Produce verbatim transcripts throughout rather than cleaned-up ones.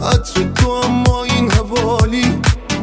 عطر تو اما این حوالی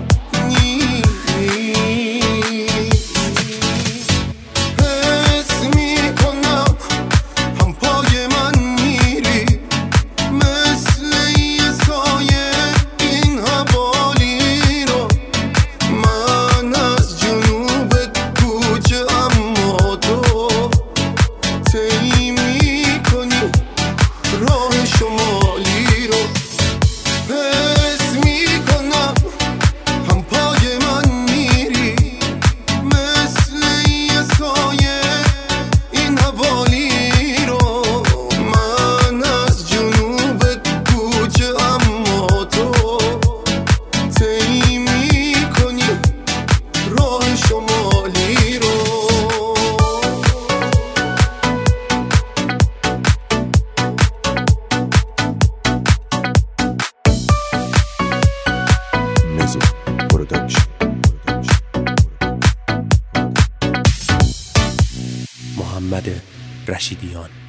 حس میکنم هم پای من میری مثل یه سایه این حوالی رو من از جنوب کوچه اما تو طی میکنی راه شمالی رو حس میکنم هم پای من میری مثل یه سایه این حوالی رو من از جنوب کوچه اما تو طی میکنی راه شمالی رو Mezzo Production. محمد رشیدیان.